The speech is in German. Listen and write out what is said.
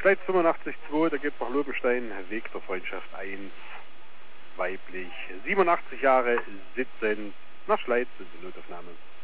Schleiz 85,2, da gibt nach Lobenstein, Weg der Freundschaft 1, weiblich, 87 Jahre, sitzend, nach Schleiz, sind die Notaufnahme.